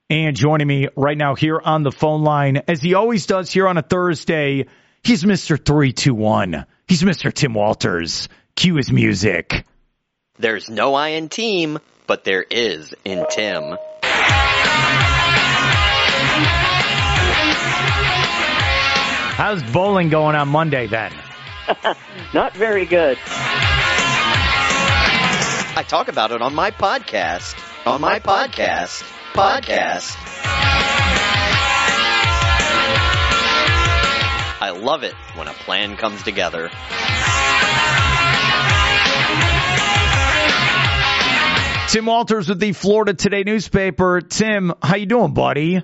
And joining me right now here on the phone line, as he always does here on a Thursday, he's Mr. 321. He's Mr. Tim Walters. Cue his music. There's no I in team, but there is in Tim. How's bowling going on Monday then? Not very good. I talk about it on my podcast. On my podcast. I love it when a plan comes together. Tim Walters with the Florida Today newspaper. Tim, how you doing, buddy?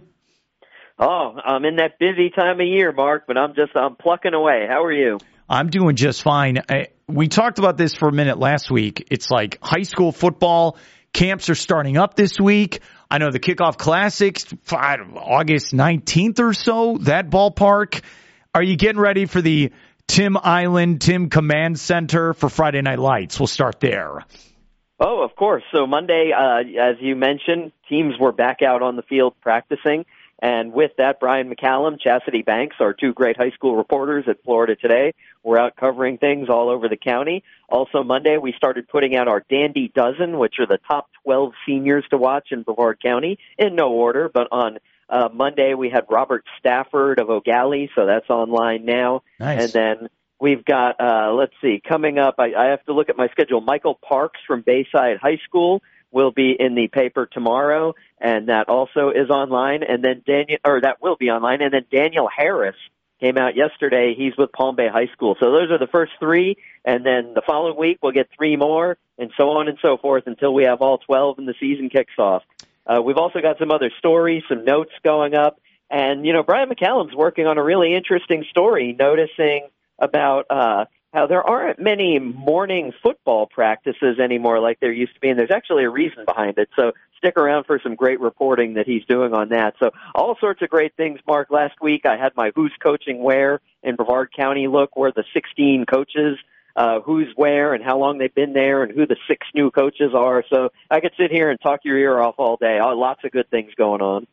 Oh, I'm in that busy time of year, Mark, but I'm plucking away. How are you? I'm doing just fine. We talked about this for a minute last week. It's like high school football camps are starting up this week. I know the Kickoff Classics, August 19th or so, that ballpark. Are you getting ready for the Tim Command Center for Friday Night Lights? We'll start there. Oh, of course. So Monday, as you mentioned, teams were back out on the field practicing. And with that, Brian McCallum, Chastity Banks, our two great high school reporters at Florida Today, were out covering things all over the county. Also Monday, we started putting out our Dandy Dozen, which are the top 12 seniors to watch in Brevard County, in no order. But on Monday, we had Robert Stafford of O'Galley, so that's online now. Nice. And then we've got, coming up, I have to look at my schedule, Michael Parks from Bayside High School will be in the paper tomorrow, and that also is online. And then that will be online. And then Daniel Harris came out yesterday. He's with Palm Bay High School. So those are the first three. And then the following week we'll get three more, and so on and so forth until we have all 12 and the season kicks off. We've also got some other stories, some notes going up. And, Brian McCallum's working on a really interesting story, noticing about how there aren't many morning football practices anymore like there used to be, and there's actually a reason behind it. So stick around for some great reporting that he's doing on that. So all sorts of great things, Mark. Last week I had my Who's Coaching Where in Brevard County look, where the 16 coaches, who's where and how long they've been there and who the 6 new coaches are. So I could sit here and talk your ear off all day. Lots of good things going on.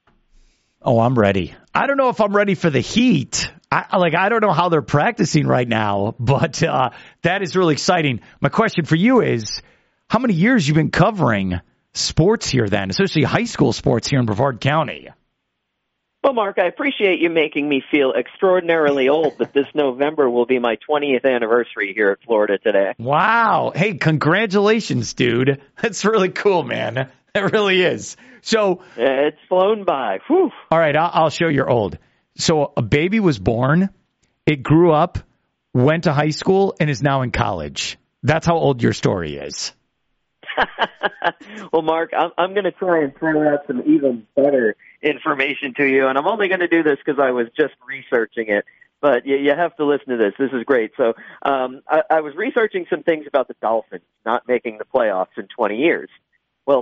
Oh, I'm ready. I don't know if I'm ready for the heat. I don't know how they're practicing right now, but that is really exciting. My question for you is, how many years you've been covering sports here then, especially high school sports here in Brevard County? Well, Mark, I appreciate you making me feel extraordinarily old, but this November will be my 20th anniversary here at Florida Today. Wow. Hey, congratulations, dude. That's really cool, man. It really is. So it's flown by. Whew. All right, I'll show you're old. So a baby was born, it grew up, went to high school, and is now in college. That's how old your story is. Well, Mark, I'm going to try and throw out some even better information to you, and I'm only going to do this because I was just researching it. But you have to listen to this. This is great. So I was researching some things about the Dolphins not making the playoffs in 20 years. Well,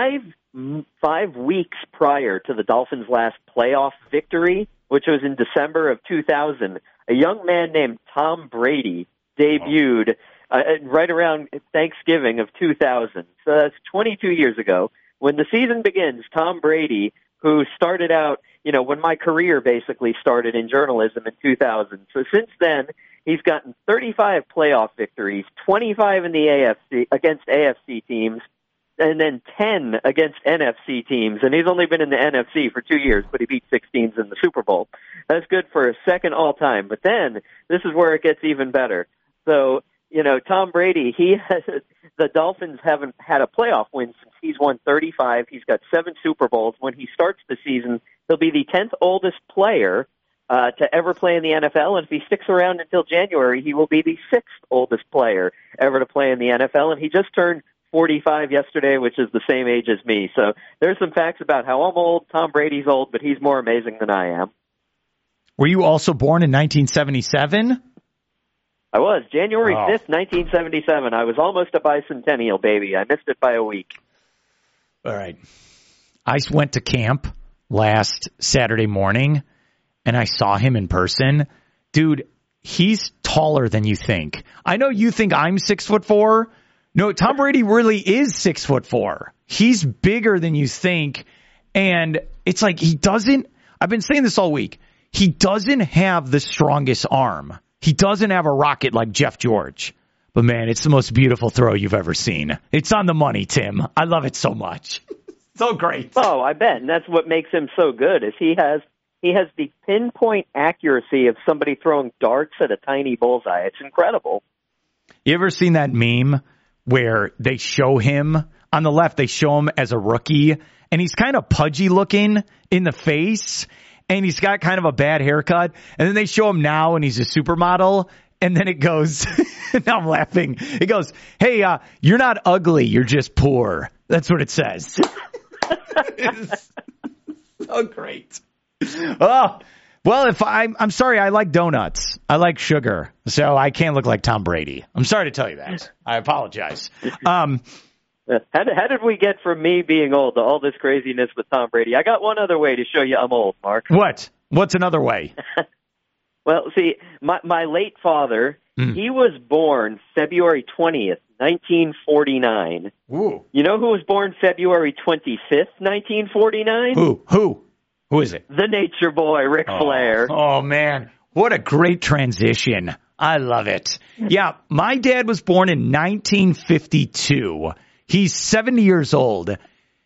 5 weeks prior to the Dolphins' last playoff victory, which was in December of 2000, a young man named Tom Brady debuted right around Thanksgiving of 2000. So that's 22 years ago. When the season begins, Tom Brady, who started out, when my career basically started in journalism in 2000. So since then, he's gotten 35 playoff victories, 25 in the AFC against AFC teams, and then 10 against NFC teams. And he's only been in the NFC for 2 years, but he beat 6 teams in the Super Bowl. That's good for a second all-time. But then, this is where it gets even better. So, Tom Brady, the Dolphins haven't had a playoff win since he's won 35. He's got 7 Super Bowls. When he starts the season, he'll be the 10th oldest player to ever play in the NFL. And if he sticks around until January, he will be the 6th oldest player ever to play in the NFL. And he just turned 45 yesterday, which is the same age as me. So there's some facts about how I'm old. Tom Brady's old, but he's more amazing than I am. Were you also born in 1977? I was. January 5th, 1977. I was almost a bicentennial baby. I missed it by a week. All right. I went to camp last Saturday morning, and I saw him in person. Dude, he's taller than you think. I know you think I'm 6'4". No, Tom Brady really is 6'4". He's bigger than you think. And it's like I've been saying this all week, he doesn't have the strongest arm. He doesn't have a rocket like Jeff George. But, man, it's the most beautiful throw you've ever seen. It's on the money, Tim. I love it so much. So great. Oh, I bet. And that's what makes him so good is he has the pinpoint accuracy of somebody throwing darts at a tiny bullseye. It's incredible. You ever seen that meme where they show him, on the left, they show him as a rookie, and he's kind of pudgy looking in the face, and he's got kind of a bad haircut, and then they show him now, and he's a supermodel, and then it goes, now I'm laughing, it goes, hey, you're not ugly, you're just poor. That's what it says. It's so great. Oh, well, I'm sorry, I like donuts. I like sugar, so I can't look like Tom Brady. I'm sorry to tell you that. I apologize. How did we get from me being old to all this craziness with Tom Brady? I got one other way to show you I'm old, Mark. What? What's another way? Well, see, my late father, he was born February 20th, 1949. Ooh. You know who was born February 25th, 1949? Who is it? The Nature Boy, Ric Flair. Oh, man. What a great transition. I love it. Yeah, my dad was born in 1952. He's 70 years old.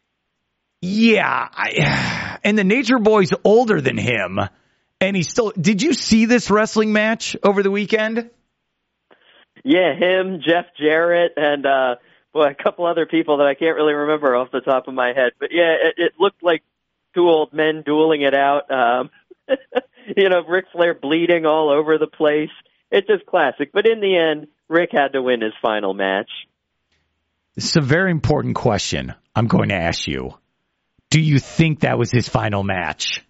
Yeah, and the Nature Boy's older than him. And he's still... Did you see this wrestling match over the weekend? Yeah, him, Jeff Jarrett, and a couple other people that I can't really remember off the top of my head. But yeah, it looked like two old men dueling it out. Ric Flair bleeding all over the place. It's just classic. But in the end, Rick had to win his final match. It's a very important question I'm going to ask you. Do you think that was his final match?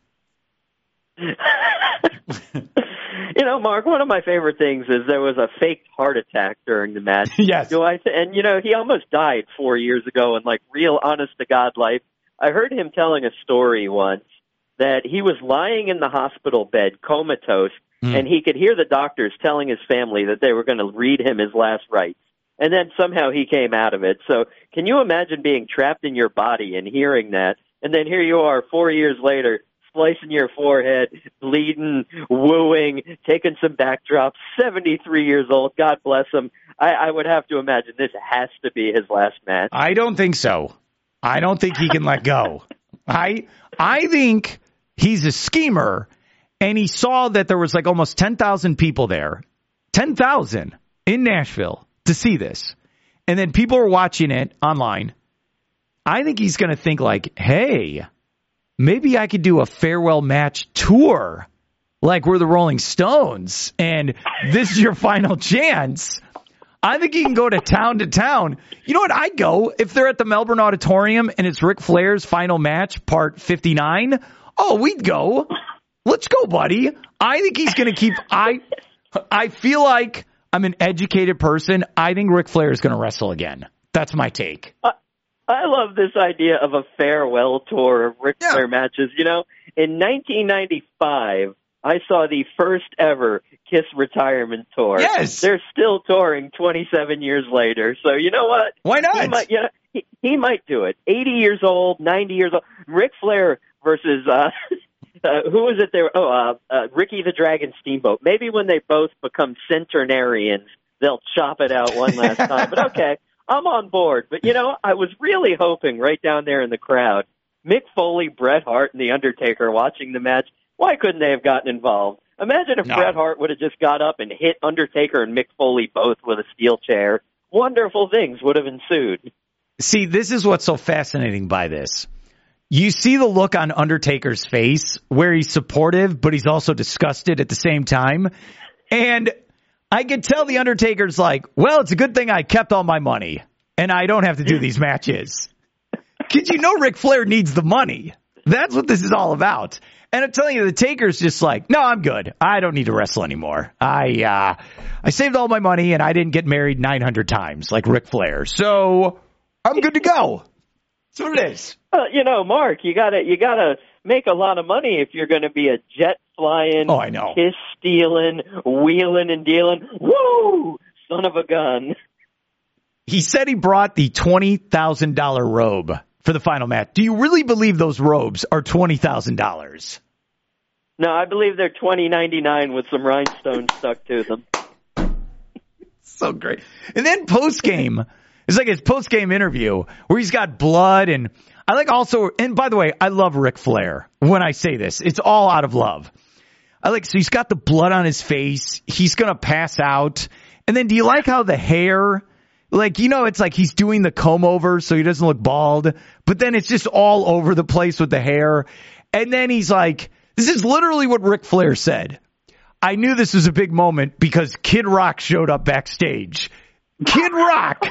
Mark, one of my favorite things is there was a fake heart attack during the match. Yes. He almost died 4 years ago in real honest to God life. I heard him telling a story once that he was lying in the hospital bed, comatose, and he could hear the doctors telling his family that they were going to read him his last rites. And then somehow he came out of it. So can you imagine being trapped in your body and hearing that? And then here you are 4 years later, slicing your forehead, bleeding, wooing, taking some backdrops, 73 years old. God bless him. I would have to imagine this has to be his last match. I don't think so. I don't think he can let go. I think he's a schemer, and he saw that there was almost 10,000 people there, 10,000 in Nashville to see this. And then people are watching it online. I think he's going to think hey, maybe I could do a farewell match tour like we're the Rolling Stones, and this is your final chance. I think he can go to town. You know what? I'd go if they're at the Melbourne Auditorium and it's Ric Flair's final match, part 59. Oh, we'd go. Let's go, buddy. I think he's going to keep... I feel like I'm an educated person. I think Ric Flair is going to wrestle again. That's my take. I love this idea of a farewell tour of Ric Flair matches. In 1995, I saw the first ever Kiss retirement tour. Yes. They're still touring 27 years later. So you know what? Why not? He might do it. 80 years old, 90 years old. Ric Flair versus, who was it there? Ricky the Dragon Steamboat. Maybe when they both become centenarians, they'll chop it out one last time. But okay, I'm on board. But, I was really hoping right down there in the crowd, Mick Foley, Bret Hart, and The Undertaker watching the match. Why couldn't they have gotten involved? Imagine if Bret Hart would have just got up and hit Undertaker and Mick Foley both with a steel chair. Wonderful things would have ensued. See, this is what's so fascinating by this. You see the look on Undertaker's face where he's supportive, but he's also disgusted at the same time. And I could tell the Undertaker's well, it's a good thing I kept all my money and I don't have to do these matches. Because Ric Flair needs the money. That's what this is all about. And I'm telling you, the Taker's just no, I'm good. I don't need to wrestle anymore. I saved all my money and I didn't get married 900 times like Ric Flair. So I'm good to go. That's what it is. Mark, you gotta make a lot of money if you're going to be a jet flying, I know, kiss stealing, wheeling and dealing. Woo! Son of a gun. He said he brought the $20,000 robe for the final match. Do you really believe those robes are $20,000? No, I believe they're $20.99 with some rhinestones stuck to them. So great. And then post-game, it's like his post-game interview where he's got blood. And I like also, and by the way, I love Ric Flair when I say this. It's all out of love. So he's got the blood on his face. He's going to pass out. And then do you like how the hair, it's like he's doing the comb over so he doesn't look bald, but then it's just all over the place with the hair. And then he's like, this is literally what Ric Flair said. I knew this was a big moment because Kid Rock showed up backstage. Kid Rock!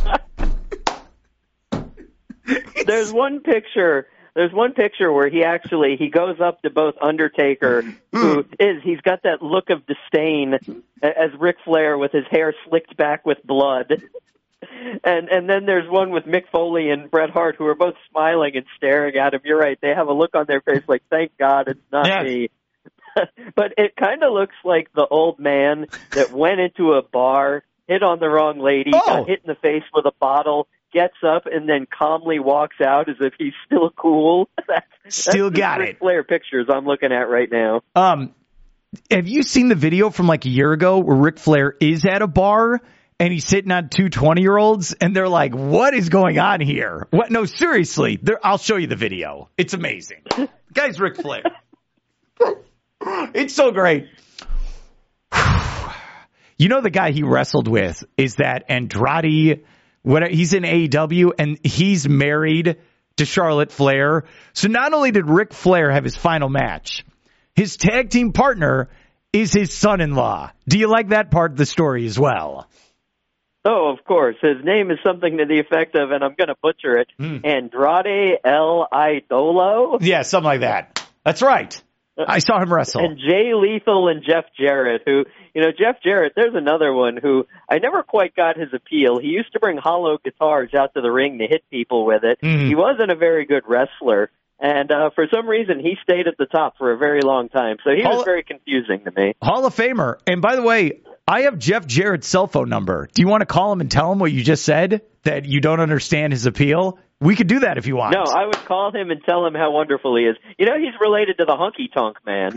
There's one picture where he goes up to both Undertaker, he's got that look of disdain as Ric Flair with his hair slicked back with blood. And then there's one with Mick Foley and Bret Hart who are both smiling and staring at him. You're right. They have a look on their face like, thank God it's not me. But it kind of looks like the old man that went into a bar, hit on the wrong lady, got hit in the face with a bottle, gets up, and then calmly walks out as if he's still cool. Still got it. Ric Flair pictures I'm looking at right now. Have you seen the video from like a year ago where Ric Flair is at a bar and he's sitting on two 20-year-olds and they're like, what is going on here? What? No, seriously. I'll show you the video. It's amazing. Guy's Ric Flair. It's so great. You know the guy he wrestled with is that Andrade. He's in AEW and he's married to Charlotte Flair. So not only did Ric Flair have his final match, his tag team partner is his son-in-law. Do you like that part of the story as well? Oh, of course. His name is something to the effect of, and I'm going to butcher it, Andrade El Idolo? Yeah, something like that. That's right. I saw him wrestle. And Jay Lethal and Jeff Jarrett, who, Jeff Jarrett, there's another one who I never quite got his appeal. He used to bring hollow guitars out to the ring to hit people with it. He wasn't a very good wrestler. And for some reason, he stayed at the top for a very long time. So he was very confusing to me. Hall of Famer. And by the way, I have Jeff Jarrett's cell phone number. Do you want to call him and tell him what you just said, that you don't understand his appeal? We could do that if you want. No, I would call him and tell him how wonderful he is. He's related to the Honky Tonk Man.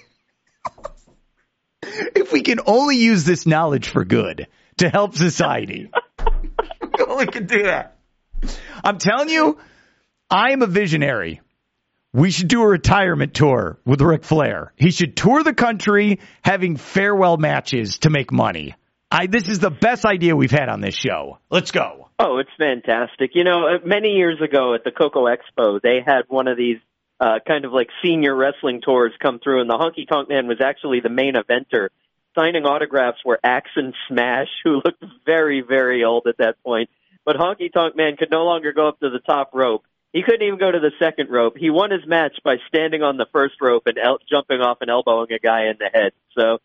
If we can only use this knowledge for good to help society, we only can do that. I'm telling you, I am a visionary. We should do a retirement tour with Ric Flair. He should tour the country having farewell matches to make money. This is the best idea we've had on this show. Let's go. Oh, it's fantastic. Many years ago at the Coco Expo, they had one of these kind of like senior wrestling tours come through, and the Honky Tonk Man was actually the main eventer. Signing autographs were Axe and Smash, who looked very, very old at that point. But Honky Tonk Man could no longer go up to the top rope. He couldn't even go to the second rope. He won his match by standing on the first rope and jumping off and elbowing a guy in the head. So,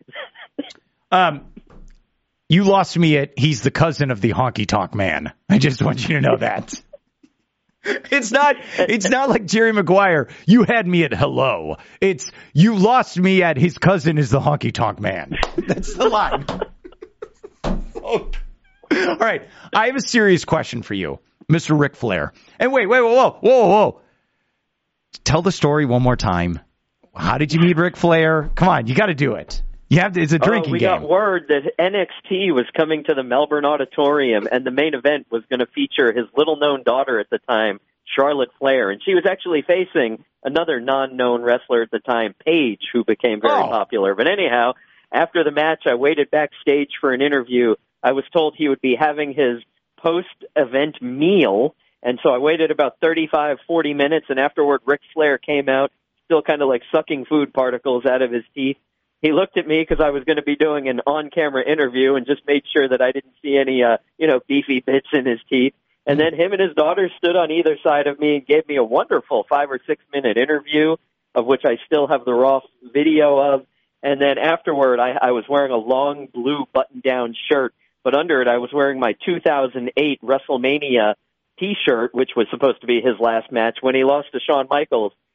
you lost me at he's the cousin of the Honky Tonk Man. I just want you to know that. It's not like Jerry Maguire. You had me at hello. It's you lost me at his cousin is the Honky Tonk Man. That's the line. All right. I have a serious question for you, Mr. Ric Flair. And wait, whoa. Tell the story one more time. How did you meet Ric Flair? Come on, you got to do it. You have to. It's a drinking game. We got word that NXT was coming to the Melbourne Auditorium, and the main event was going to feature his little-known daughter at the time, Charlotte Flair, and she was actually facing another non-known wrestler at the time, Paige, who became very popular. But anyhow, after the match, I waited backstage for an interview. I was told he would be having his post-event meal, and so I waited about 35, 40 minutes, and afterward Ric Flair came out, still kind of like sucking food particles out of his teeth. He looked at me because I was going to be doing an on-camera interview and just made sure that I didn't see any, beefy bits in his teeth. And then him and his daughter stood on either side of me and gave me a wonderful 5 or 6 minute interview, of which I still have the raw video of. And then afterward, I was wearing a long blue button-down shirt, but under it I was wearing my 2008 WrestleMania T-shirt, which was supposed to be his last match when he lost to Shawn Michaels.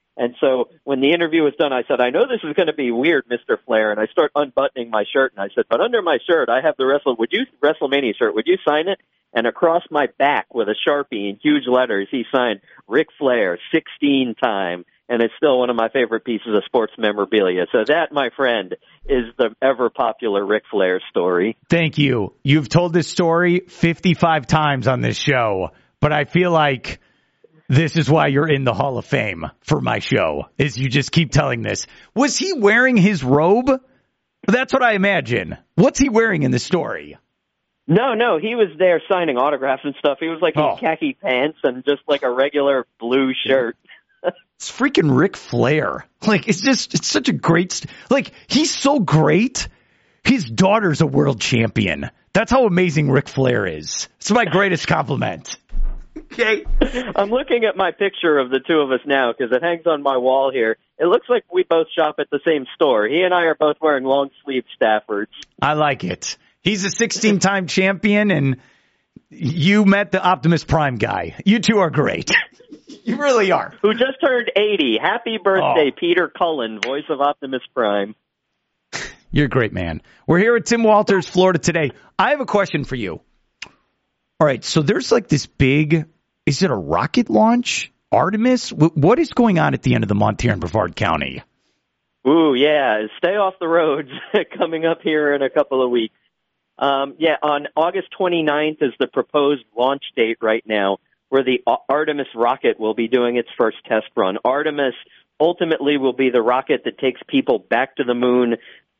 And so when the interview was done, I said, I know this is going to be weird, Mr. Flair. And I start unbuttoning my shirt, and I said, but under my shirt, I have the WrestleMania shirt. Would you sign it? And across my back with a Sharpie in huge letters, he signed Ric Flair 16-time. And it's still one of my favorite pieces of sports memorabilia. So that, my friend, is the ever-popular Ric Flair story. Thank you. You've told this story 55 times on this show, but I feel like this is why you're in the Hall of Fame for my show, is you just keep telling this. Was he wearing his robe? That's what I imagine. What's he wearing in the story? No, he was there signing autographs and stuff. He was like in khaki pants and just like a regular blue shirt. It's freaking Ric Flair. Like, it's such a great, like, he's so great. His daughter's a world champion. That's how amazing Ric Flair is. It's my greatest compliment. Okay. I'm looking at my picture of the two of us now because it hangs on my wall here. It looks like we both shop at the same store. He and I are both wearing long sleeve Staffords. I like it. He's a 16-time champion, and you met the Optimus Prime guy. You two are great. You really are. Who just turned 80. Happy birthday, Peter Cullen, voice of Optimus Prime. You're a great man. We're here at Tim Walters, Florida today. I have a question for you. All right, so there's like this big, is it a rocket launch? Artemis? What is going on at the end of the month here in Brevard County? Ooh, yeah, stay off the roads coming up here in a couple of weeks. On August 29th is the proposed launch date right now, where the Artemis rocket will be doing its first test run. Artemis ultimately will be the rocket that takes people back to the moon,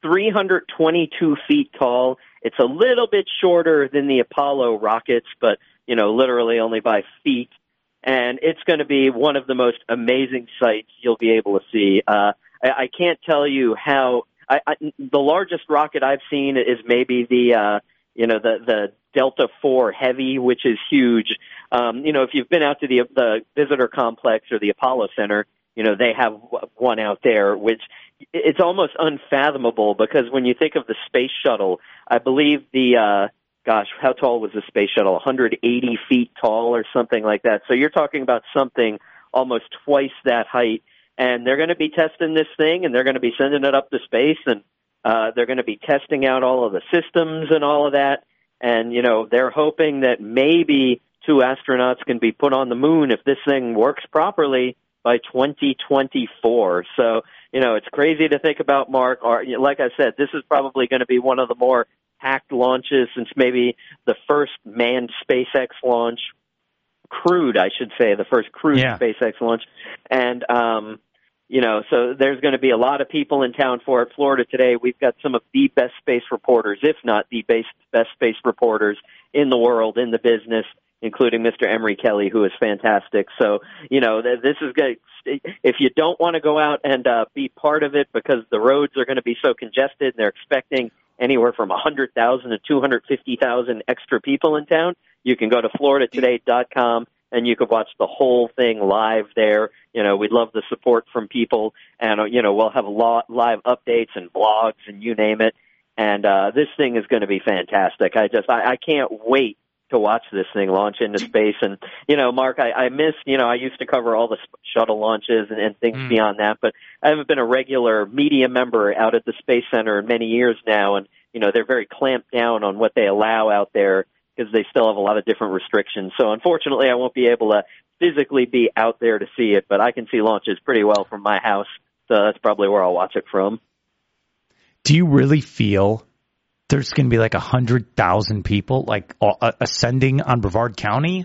322 feet tall. It's a little bit shorter than the Apollo rockets, but, literally only by feet. And it's going to be one of the most amazing sights you'll be able to see. I can't tell you how. The largest rocket I've seen is maybe the Delta IV Heavy, which is huge. If you've been out to the visitor complex or the Apollo Center, they have one out there, which it's almost unfathomable because when you think of the space shuttle, I believe how tall was the space shuttle? 180 feet tall or something like that. So you're talking about something almost twice that height. And they're going to be testing this thing, and they're going to be sending it up to space, and they're going to be testing out all of the systems and all of that. And, they're hoping that maybe 2 astronauts can be put on the moon if this thing works properly by 2024. So, it's crazy to think about, Mark. Like I said, this is probably going to be one of the more hacked launches since maybe the first manned SpaceX launch. Crewed, I should say, the first crewed SpaceX launch. And, so there's going to be a lot of people in town for it. Florida today, we've got some of the best space reporters, if not the best space reporters in the world, in the business, including Mr. Emery Kelly, who is fantastic. So, this is good. If you don't want to go out and be part of it because the roads are going to be so congested and they're expecting anywhere from 100,000 to 250,000 extra people in town, you can go to FloridaToday.com and you can watch the whole thing live there. We'd love the support from people, and, we'll have live updates and blogs and you name it. And this thing is going to be fantastic. I can't wait to watch this thing launch into space. And, Mark, I miss, I used to cover all the shuttle launches and things beyond that, but I haven't been a regular media member out at the Space Center in many years now. And, they're very clamped down on what they allow out there because they still have a lot of different restrictions. So unfortunately, I won't be able to physically be out there to see it, but I can see launches pretty well from my house. So that's probably where I'll watch it from. Do you really feel there's going to be like 100,000 people like ascending on Brevard County?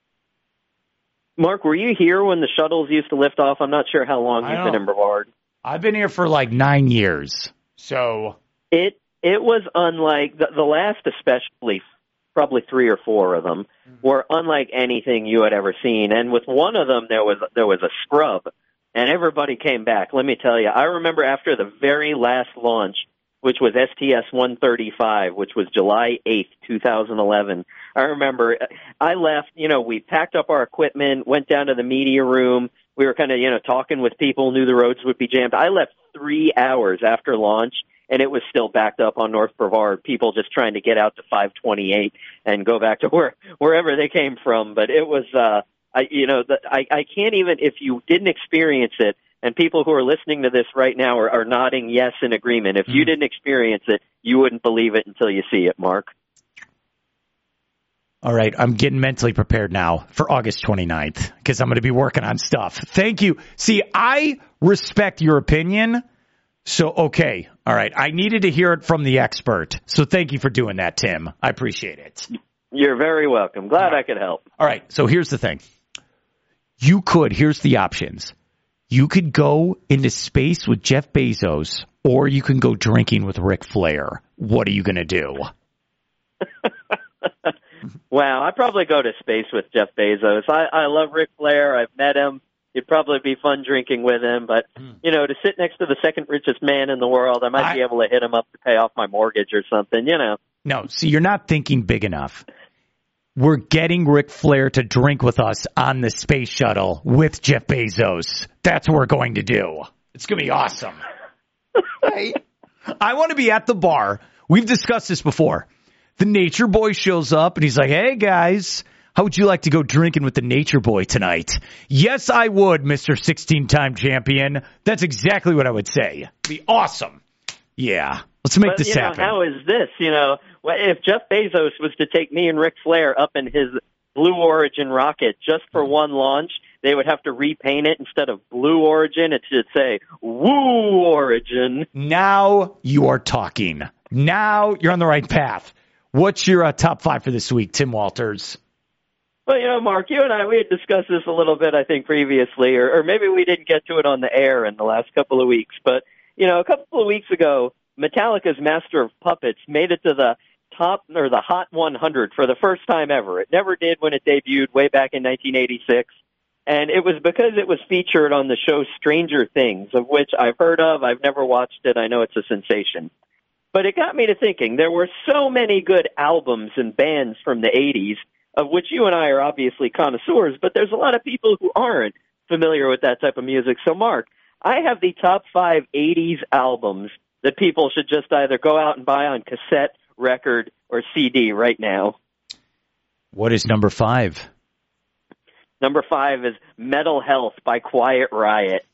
Mark, were you here when the shuttles used to lift off? I'm not sure how long you've been in Brevard. I've been here for like 9 years. So it was unlike the last, especially probably 3 or 4 of them were unlike anything you had ever seen. And with one of them, there was a scrub, and everybody came back. Let me tell you, I remember after the very last launch, which was STS-135, which was July 8th, 2011. I remember I left, we packed up our equipment, went down to the media room. We were kind of, talking with people, knew the roads would be jammed. I left 3 hours after launch, and it was still backed up on North Brevard, people just trying to get out to 528 and go back to wherever they came from. But it was, I can't even, if you didn't experience it, And people who are listening to this right now are nodding yes in agreement. If you didn't experience it, you wouldn't believe it until you see it, Mark. All right, I'm getting mentally prepared now for August 29th because I'm going to be working on stuff. Thank you. See, I respect your opinion. So, okay. All right. I needed to hear it from the expert. So thank you for doing that, Tim. I appreciate it. You're very welcome. Glad I could help. All right. So here's the thing. Here's the options. You could go into space with Jeff Bezos, or you can go drinking with Ric Flair. What are you going to do? Wow. I'd probably go to space with Jeff Bezos. I love Ric Flair. I've met him. It'd probably be fun drinking with him, but, to sit next to the second richest man in the world, I might be able to hit him up to pay off my mortgage or something, No, see, you're not thinking big enough. We're getting Ric Flair to drink with us on the space shuttle with Jeff Bezos. That's what we're going to do. It's going to be awesome. Right? I want to be at the bar. We've discussed this before. The Nature Boy shows up and he's like, hey, guys. How would you like to go drinking with the Nature Boy tonight? Yes, I would, Mr. 16-time champion. That's exactly what I would say. It'd be awesome. Yeah, let's make this happen. How is this? If Jeff Bezos was to take me and Ric Flair up in his Blue Origin rocket just for one launch, they would have to repaint it. Instead of Blue Origin, it should say Woo Origin. Now you are talking. Now you're on the right path. What's your top 5 for this week, Tim Walters? Well, Mark, you and I, we had discussed this a little bit, I think, previously, or maybe we didn't get to it on the air in the last couple of weeks. But, a couple of weeks ago, Metallica's Master of Puppets made it to the top, or the Hot 100 for the first time ever. It never did when it debuted way back in 1986. And it was because it was featured on the show Stranger Things, of which I've heard of. I've never watched it. I know it's a sensation. But it got me to thinking, there were so many good albums and bands from the 80s, of which you and I are obviously connoisseurs, but there's a lot of people who aren't familiar with that type of music. So, Mark, I have the top 5 80s albums that people should just either go out and buy on cassette, record, or CD right now. What is number 5? Number 5 is Metal Health by Quiet Riot.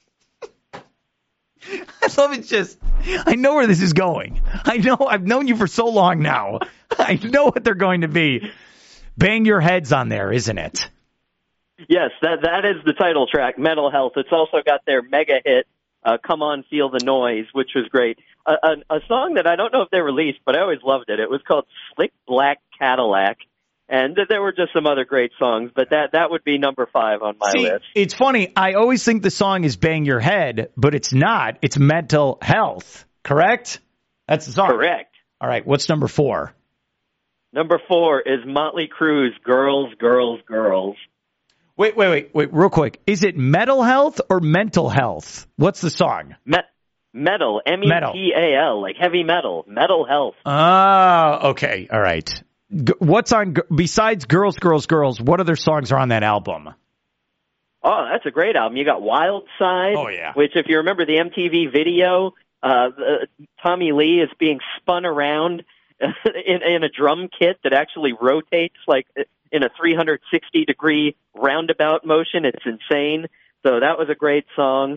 I love it. I know where this is going. I've known you for so long now. I know what they're going to be. Bang Your Head's on there, isn't it? Yes, that is the title track, Metal Health. It's also got their mega hit, Come On, Feel the Noise, which was great. A song that I don't know if they released, but I always loved it. It was called Slick Black Cadillac. And there were just some other great songs, but that would be number 5 on my list. It's funny. I always think the song is Bang Your Head, but it's not. It's Mental Health, correct? That's the song. Correct. All right, what's number 4? Number 4 is Motley Crue's Girls, Girls, Girls. Wait, real quick. Is it Metal Health or Mental Health? What's the song? Metal, M-E-T-A-L, like heavy metal, Metal Health. Oh, okay, all right. What's on, besides Girls, Girls, Girls, what other songs are on that album? Oh, that's a great album. You got Wild Side, which if you remember the MTV video, Tommy Lee is being spun around in a drum kit that actually rotates like in a 360-degree roundabout motion. It's insane. So that was a great song.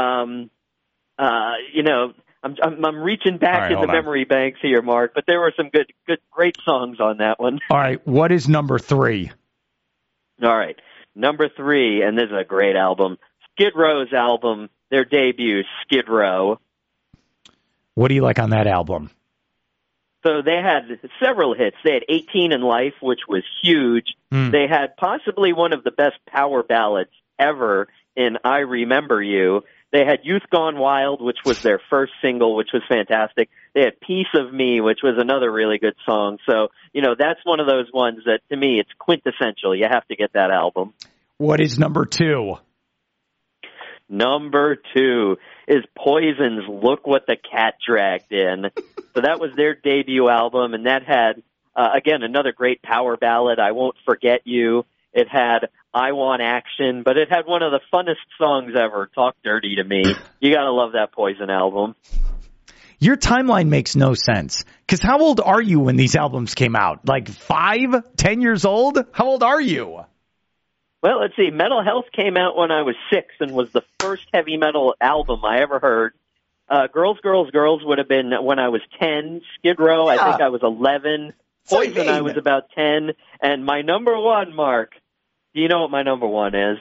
I'm reaching back in the memory banks here, Mark, but there were some great songs on that one. All right, what is number 3? All right, number 3, and this is a great album, Skid Row's album, their debut, Skid Row. What do you like on that album? So they had several hits. They had 18 in Life, which was huge. They had possibly one of the best power ballads ever in I Remember You. They had Youth Gone Wild, which was their first single, which was fantastic. They had Piece of Me, which was another really good song. So, that's one of those ones that, to me, it's quintessential. You have to get that album. What is number 2? Number 2 is Poison's Look What the Cat Dragged In. So that was their debut album, and that had, again, another great power ballad, I Won't Forget You. It had I Want Action, but it had one of the funnest songs ever, Talk Dirty to Me. You got to love that Poison album. Your timeline makes no sense. Because how old are you when these albums came out? Like 5, 10 years old? How old are you? Well, let's see. Mental Health came out when I was 6 and was the first heavy metal album I ever heard. Girls, Girls, Girls would have been when I was 10. Skid Row, I think I was 11. Poison, I was about 10. And my number one, Mark, do you know what my number one is?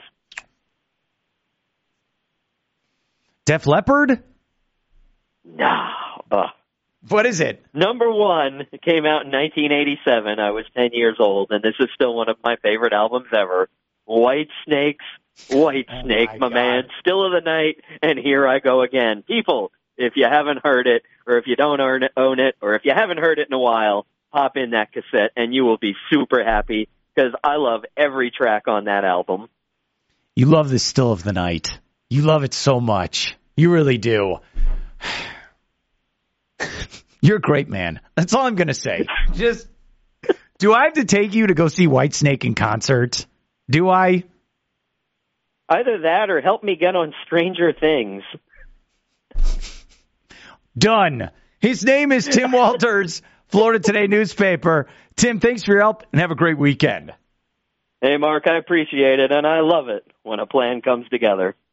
Def Leppard? No. What is it? Number one came out in 1987. I was 10 years old, and this is still one of my favorite albums ever. White Snake, my man. Still of the Night, and Here I Go Again. People, if you haven't heard it, or if you don't own it, or if you haven't heard it in a while, pop in that cassette, and you will be super happy, because I love every track on that album. You love the Still of the Night. You love it so much. You really do. You're a great man. That's all I'm going to say. Just, do I have to take you to go see Whitesnake in concert? Do I? Either that or help me get on Stranger Things. Done. His name is Tim Walters, Florida Today newspaper. Tim, thanks for your help and have a great weekend. Hey, Mark, I appreciate it, and I love it when a plan comes together.